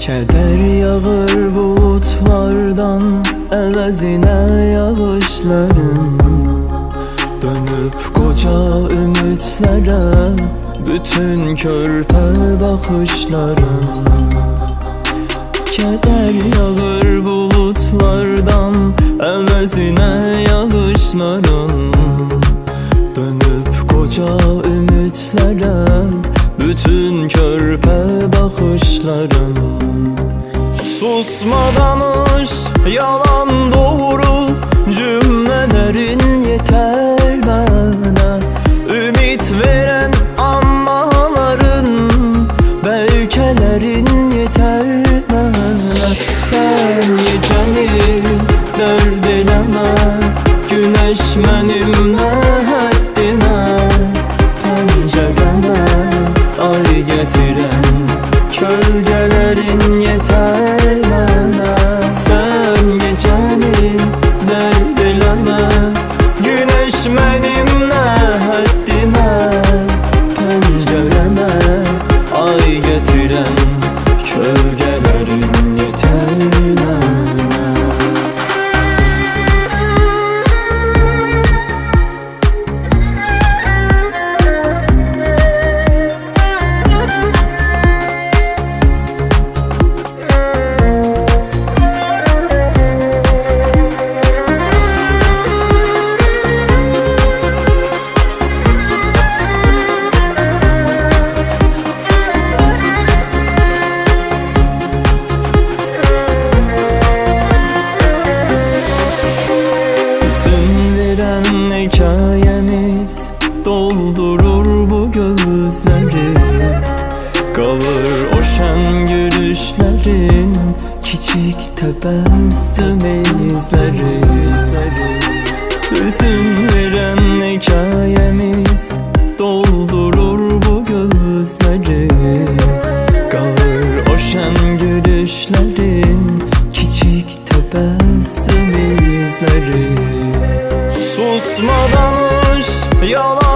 Keder yağır bulutlardan, əvəzinə yağışların. Dönüp koca ümitlərə, bütün körpə baxışların. Keder yağır bulutlardan, əvəzinə yağışların. Dönüp koca ümitlərə, bütün körpə baxışların. Susma danış, yalan doğru, cümlelerin yeter bana. Ümit veren ammaların, belkelerin yeter bana. Sen geceni dert eleme, güneş benimle haddime. Pencereme ay getiren kölgelerin yeter bana. Sen geceni dert eleme, güneş benimle haddime. Pencereme ay getiren kölgelerin yeter bana. Hikayemiz doldurur bu gözleri. Kalır o şen gülüşlerin, küçük tebessüm izleri. Hüzün veren hikayemiz doldurur bu gözleri. Kalır o şen gülüşlerin, küçük tebessüm izleri. Susma danış, yalan